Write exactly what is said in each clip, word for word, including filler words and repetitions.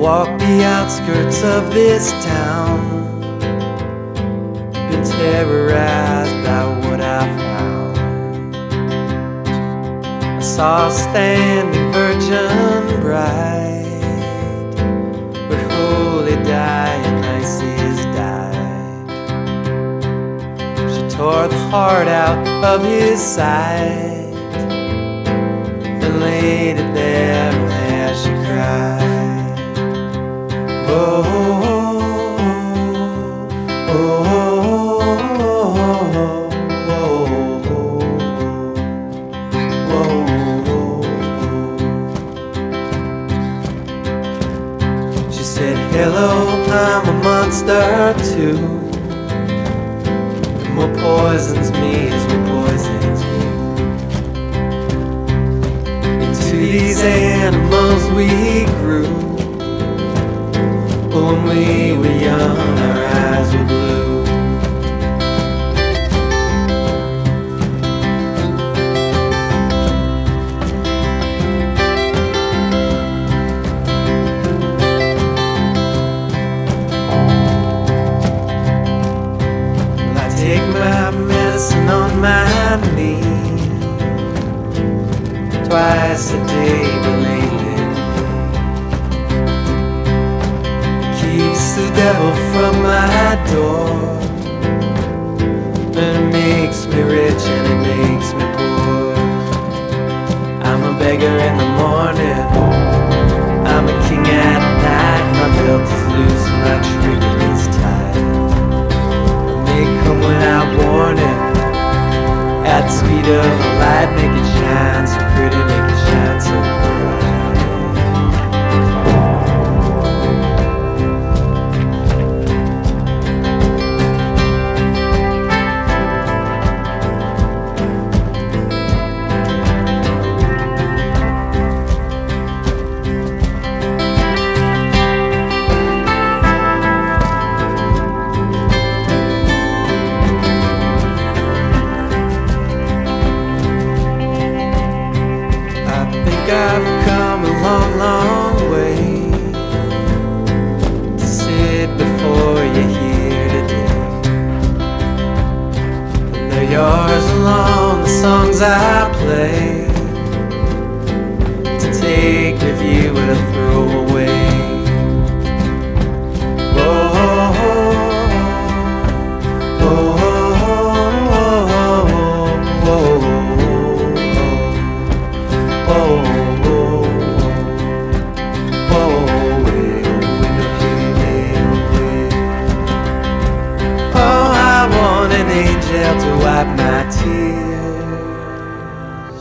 walk the outskirts of this town, been terrorized by what I found. I saw a standing virgin bride, her holy Dionysus died. She tore the heart out of his side, then laid it there, and there she cried. Oh, oh, oh, oh, oh, oh. She said, hello, I'm a monster too, and what poisons me is what poisons you. Into these animals we grew. When we were young, our eyes were blue. Well, I take my medicine on my knee twice a day, believe it. Keeps the devil from my door, and it makes me rich and it makes me poor. I'm a beggar in the morning, I'm a king at night. My belt is loose and my trigger is tight, and they come without warning, at the speed of a light. Make it shine so pretty, make it shine so bright. I've come a long, long way to sit before you here today, and they're yours along the songs I play, to take with you or to throw away. Oh, oh, oh, oh, oh, oh, oh. To wipe my tears.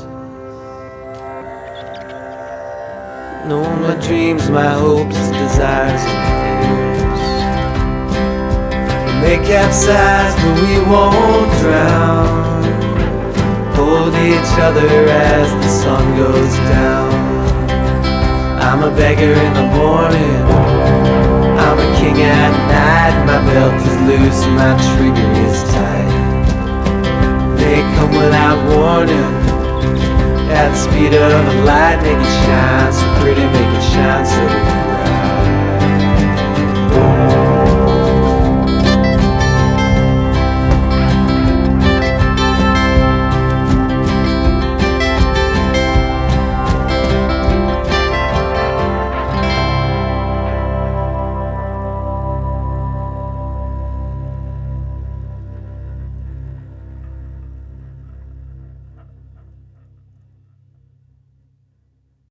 No, my dreams, my hopes, desires, and fears, we may capsize, but we won't drown. Hold each other as the sun goes down. I'm a beggar in the morning, I'm a king at night. My belt is loose and my trigger is tight. They come without warning, at the speed of a light. Make it shine so pretty, make it shine so